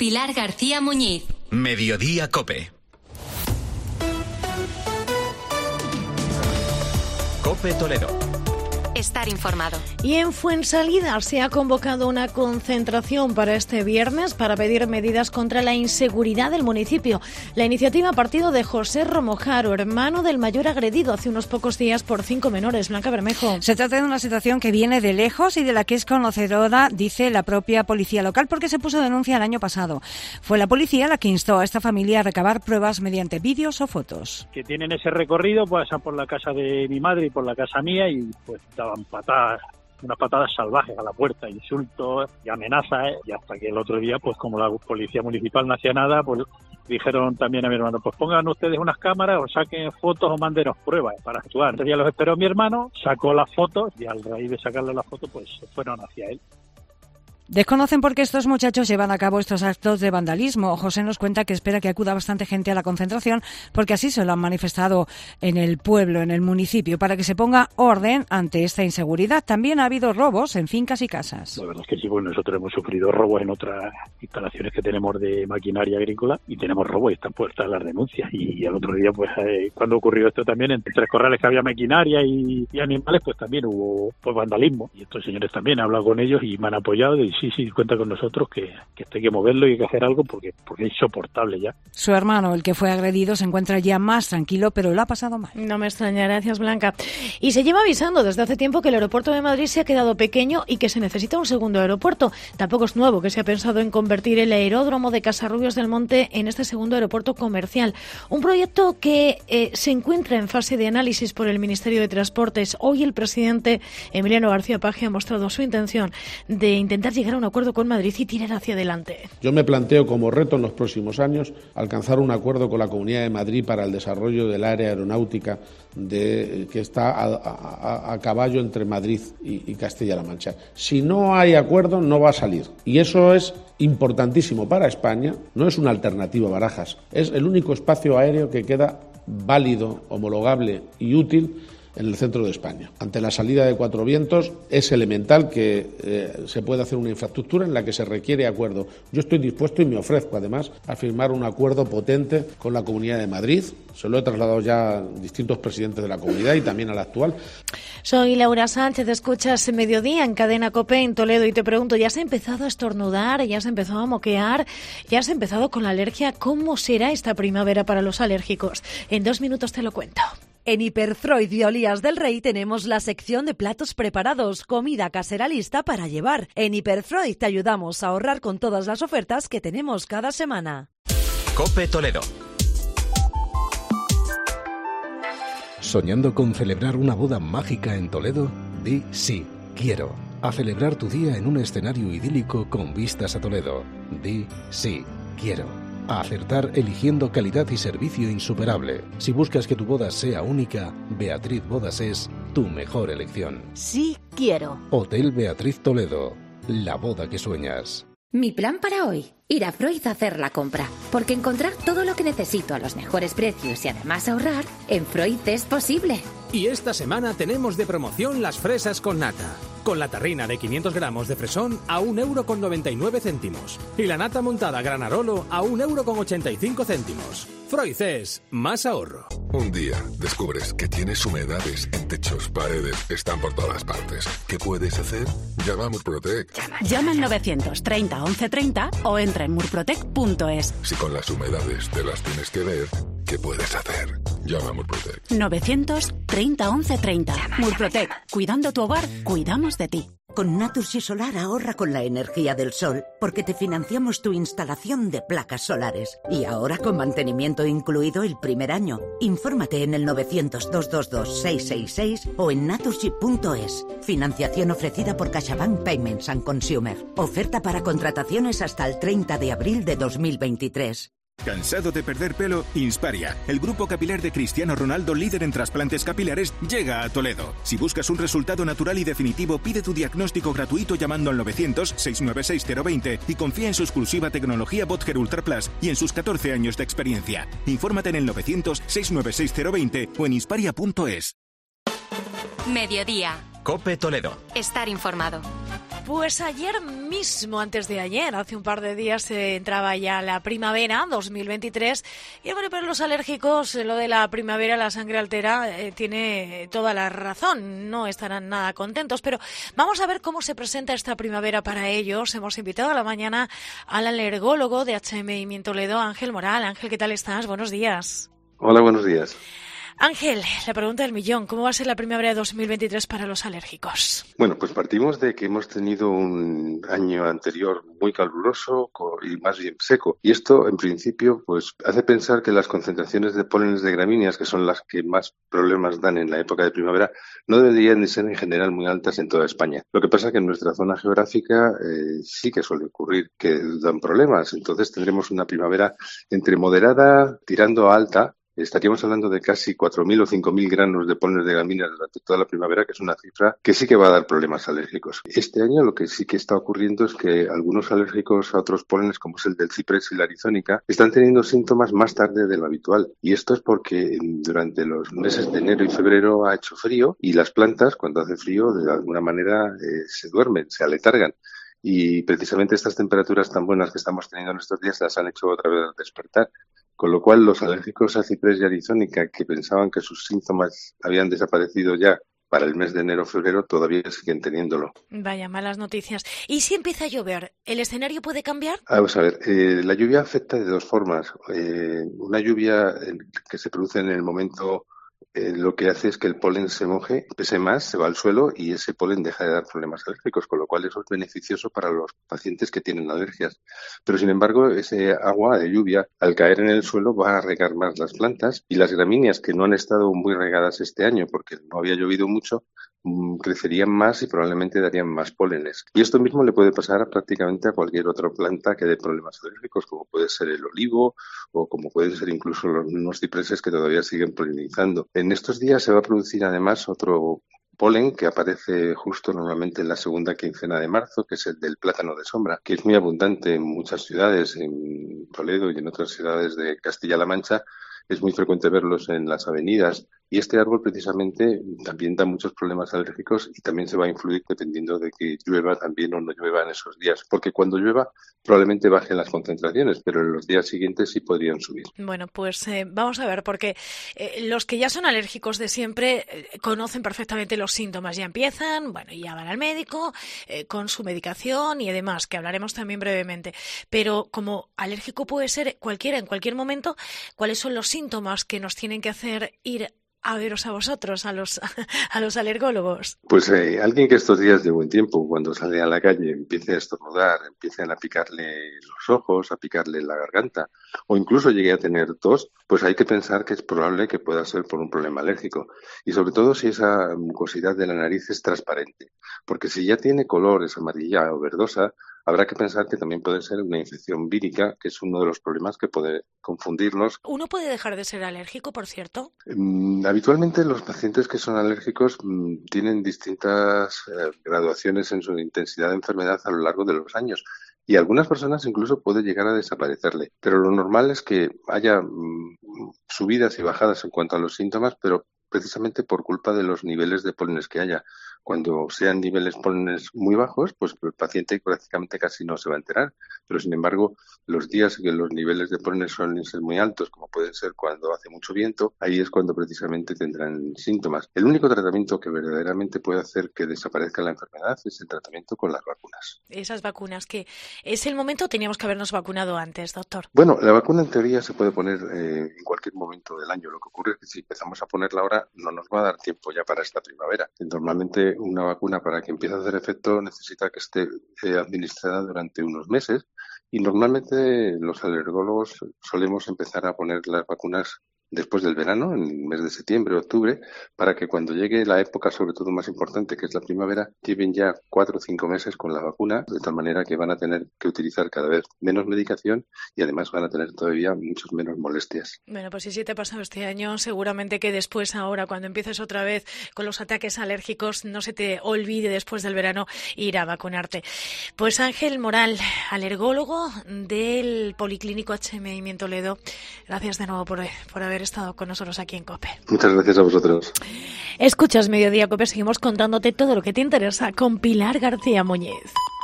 Pilar García Muñiz. Mediodía COPE. COPE Toledo. Estar informado. Y en Fuensalida se ha convocado una concentración para este viernes para pedir medidas contra la inseguridad del municipio. La iniciativa ha partido de José Romojaro, hermano del mayor agredido hace unos pocos días por 5 menores. Blanca Bermejo. Se trata de una situación que viene de lejos y de la que es conocedora, dice la propia policía local, porque se puso denuncia el año pasado. Fue la policía la que instó a esta familia a recabar pruebas mediante vídeos o fotos. Que tienen ese recorrido, pues pasan por la casa de mi madre y por la casa mía y pues daban patadas, unas patadas salvajes a la puerta, insultos y amenazas, y hasta que el otro día, pues como la policía municipal no hacía nada, pues dijeron también a mi hermano, pues pongan ustedes unas cámaras o saquen fotos o mándenos pruebas para actuar. Entonces ya los esperó mi hermano, sacó las fotos y al raíz de sacarle las fotos, pues se fueron hacia él. Desconocen por qué estos muchachos llevan a cabo estos actos de vandalismo. José nos cuenta que espera que acuda bastante gente a la concentración porque así se lo han manifestado en el pueblo, en el municipio, para que se ponga orden ante esta inseguridad. También ha habido robos en fincas y casas. La verdad es que sí, pues nosotros hemos sufrido robos en otras instalaciones que tenemos de maquinaria agrícola y tenemos robos y están puestas las denuncias. Y el otro día, pues cuando ocurrió esto también, en 3 corrales que había maquinaria y animales, pues también hubo pues vandalismo. Y estos señores también han hablado con ellos y me han apoyado y sí, cuenta con nosotros que esto hay que moverlo y hay que hacer algo porque es insoportable ya. Su hermano, el que fue agredido, se encuentra ya más tranquilo, pero lo ha pasado mal. No me extraña, gracias Blanca. Y se lleva avisando desde hace tiempo que el aeropuerto de Madrid se ha quedado pequeño y que se necesita un segundo aeropuerto. Tampoco es nuevo que se ha pensado en convertir el aeródromo de Casarrubios del Monte en este segundo aeropuerto comercial. Un proyecto que se encuentra en fase de análisis por el Ministerio de Transportes. Hoy el presidente Emiliano García Paje ha mostrado su intención de intentar llegar a un acuerdo con Madrid y tirar hacia adelante. Yo me planteo como reto en los próximos años alcanzar un acuerdo con la Comunidad de Madrid para el desarrollo del área aeronáutica que está a caballo entre Madrid y Castilla-La Mancha. Si no hay acuerdo, no va a salir. Y eso es importantísimo para España. No es una alternativa a Barajas. Es el único espacio aéreo que queda válido, homologable y útil en el centro de España. Ante la salida de Cuatro Vientos es elemental que se pueda hacer una infraestructura en la que se requiere acuerdo. Yo estoy dispuesto y me ofrezco además a firmar un acuerdo potente con la Comunidad de Madrid. Se lo he trasladado ya a distintos presidentes de la comunidad y también al actual. Soy Laura Sánchez, escuchas Mediodía en Cadena COPE en Toledo y te pregunto, ¿ya has empezado a estornudar? ¿Ya has empezado a moquear? ¿Ya has empezado con la alergia? ¿Cómo será esta primavera para los alérgicos? En 2 minutos te lo cuento. En Hiperfreud y Olías del Rey tenemos la sección de platos preparados, comida casera lista para llevar. En Hiperfreud te ayudamos a ahorrar con todas las ofertas que tenemos cada semana. COPE Toledo. ¿Soñando con celebrar una boda mágica en Toledo? Di sí, quiero. A celebrar tu día en un escenario idílico con vistas a Toledo. Di sí, quiero. A acertar eligiendo calidad y servicio insuperable. Si buscas que tu boda sea única, Beatriz Bodas es tu mejor elección. Sí, quiero. Hotel Beatriz Toledo. La boda que sueñas. Mi plan para hoy, ir a Freud a hacer la compra. Porque encontrar todo lo que necesito a los mejores precios y además ahorrar, en Freud es posible. Y esta semana tenemos de promoción las fresas con nata. Con la tarrina de 500 gramos de fresón a 1,99 €. Y la nata montada Granarolo a 1,85 €. Freud es más ahorro. Un día descubres que tienes humedades en techos, paredes, están por todas partes. ¿Qué puedes hacer? Llama a Murprotec. Llama al 930 1130 o entra en murprotec.es. Si con las humedades te las tienes que ver, ¿qué puedes hacer? Llama a Murprotec. 930 1130. Murprotec. Cuidando tu hogar, cuidamos de ti. Con Naturgy Solar ahorra con la energía del sol, porque te financiamos tu instalación de placas solares. Y ahora con mantenimiento incluido el primer año. Infórmate en el 900-222-666 o en naturgy.es. Financiación ofrecida por CaixaBank Payments and Consumer. Oferta para contrataciones hasta el 30 de abril de 2023. ¿Cansado de perder pelo? Insparia, el grupo capilar de Cristiano Ronaldo, líder en trasplantes capilares, llega a Toledo. Si buscas un resultado natural y definitivo, pide tu diagnóstico gratuito llamando al 900-696-020 y confía en su exclusiva tecnología Botger Ultra Plus y en sus 14 años de experiencia. Infórmate en el 900-696-020 o en insparia.es. Mediodía. COPE Toledo. Estar informado. Pues ayer mismo, antes de ayer, hace un par de días, entraba ya la primavera 2023 y bueno, para los alérgicos lo de la primavera, la sangre altera, tiene toda la razón, no estarán nada contentos, pero vamos a ver cómo se presenta esta primavera para ellos. Hemos invitado a la mañana al alergólogo de HMI en Toledo, Ángel Moral. Ángel, ¿qué tal estás? Buenos días. Hola, buenos días. Ángel, la pregunta del millón, ¿cómo va a ser la primavera de 2023 para los alérgicos? Bueno, pues partimos de que hemos tenido un año anterior muy caluroso y más bien seco. Y esto, en principio, pues hace pensar que las concentraciones de pólenes de gramíneas, que son las que más problemas dan en la época de primavera, no deberían de ser en general muy altas en toda España. Lo que pasa es que en nuestra zona geográfica sí que suele ocurrir que dan problemas. Entonces tendremos una primavera entre moderada, tirando a alta. Estaríamos hablando de casi 4.000 o 5.000 granos de pólenes de gramíneas durante toda la primavera, que es una cifra que sí que va a dar problemas alérgicos. Este año lo que sí que está ocurriendo es que algunos alérgicos a otros pólenes, como es el del ciprés y la arizónica, están teniendo síntomas más tarde de lo habitual. Y esto es porque durante los meses de enero y febrero ha hecho frío y las plantas, cuando hace frío, de alguna manera se duermen, se aletargan. Y precisamente estas temperaturas tan buenas que estamos teniendo en estos días las han hecho otra vez despertar. Con lo cual, los alérgicos a ciprés y arizónica, que pensaban que sus síntomas habían desaparecido ya para el mes de enero-febrero, todavía siguen teniéndolo. Vaya, malas noticias. ¿Y si empieza a llover, el escenario puede cambiar? Vamos a ver, la lluvia afecta de dos formas. Una lluvia que se produce en el momento lo que hace es que el polen se moje, pese más, se va al suelo y ese polen deja de dar problemas alérgicos, con lo cual eso es beneficioso para los pacientes que tienen alergias. Pero sin embargo, ese agua de lluvia, al caer en el suelo, va a regar más las plantas y las gramíneas, que no han estado muy regadas este año porque no había llovido mucho, crecerían más y probablemente darían más pólenes. Y esto mismo le puede pasar prácticamente a cualquier otra planta que dé problemas alérgicos, como puede ser el olivo o como pueden ser incluso los mismos cipreses que todavía siguen polinizando. En estos días se va a producir además otro polen que aparece justo normalmente en la segunda quincena de marzo, que es el del plátano de sombra, que es muy abundante en muchas ciudades, en Toledo y en otras ciudades de Castilla-La Mancha. Es muy frecuente verlos en las avenidas y este árbol precisamente también da muchos problemas alérgicos y también se va a influir dependiendo de que llueva también o no llueva en esos días, porque cuando llueva probablemente bajen las concentraciones, pero en los días siguientes sí podrían subir. Bueno, pues vamos a ver, porque los que ya son alérgicos de siempre conocen perfectamente los síntomas, ya empiezan, bueno, ya van al médico con su medicación y demás, que hablaremos también brevemente, pero como alérgico puede ser cualquiera en cualquier momento, ¿cuáles son los síntomas que nos tienen que hacer ir a veros a vosotros, a los alergólogos? Pues alguien que estos días de buen tiempo, cuando sale a la calle, empiece a estornudar, empiecen a picarle los ojos, a picarle la garganta, o incluso llegue a tener tos, pues hay que pensar que es probable que pueda ser por un problema alérgico. Y sobre todo si esa mucosidad de la nariz es transparente, porque si ya tiene color, es amarilla o verdosa, habrá que pensar que también puede ser una infección vírica, que es uno de los problemas que puede confundirnos. ¿Uno puede dejar de ser alérgico, por cierto? Habitualmente los pacientes que son alérgicos tienen distintas graduaciones en su intensidad de enfermedad a lo largo de los años. Y algunas personas incluso puede llegar a desaparecerle. Pero lo normal es que haya subidas y bajadas en cuanto a los síntomas, pero precisamente por culpa de los niveles de pólenes que haya. Cuando sean niveles pólenes muy bajos, pues el paciente prácticamente casi no se va a enterar. Pero sin embargo, los días que los niveles de pólenes suelen ser muy altos, como pueden ser cuando hace mucho viento, ahí es cuando precisamente tendrán síntomas. El único tratamiento que verdaderamente puede hacer que desaparezca la enfermedad es el tratamiento con las vacunas. Esas vacunas, que es el momento, teníamos que habernos vacunado antes, doctor. Bueno, la vacuna en teoría se puede poner en cualquier momento del año. Lo que ocurre es que si empezamos a ponerla ahora, no nos va a dar tiempo ya para esta primavera. Normalmente una vacuna, para que empiece a hacer efecto, necesita que esté administrada durante unos meses y normalmente los alergólogos solemos empezar a poner las vacunas después del verano, en el mes de septiembre o octubre, para que cuando llegue la época, sobre todo más importante, que es la primavera, lleven ya 4 o 5 meses con la vacuna, de tal manera que van a tener que utilizar cada vez menos medicación y además van a tener todavía muchas menos molestias. Bueno, pues si te ha pasado este año, seguramente que después, ahora, cuando empieces otra vez con los ataques alérgicos, no se te olvide después del verano ir a vacunarte. Pues Ángel Moral, alergólogo del Policlínico HMI en Toledo, gracias de nuevo por haber haber estado con nosotros aquí en COPE. Muchas gracias a vosotros. Escuchas Mediodía COPE, seguimos contándote todo lo que te interesa con Pilar García Muñiz.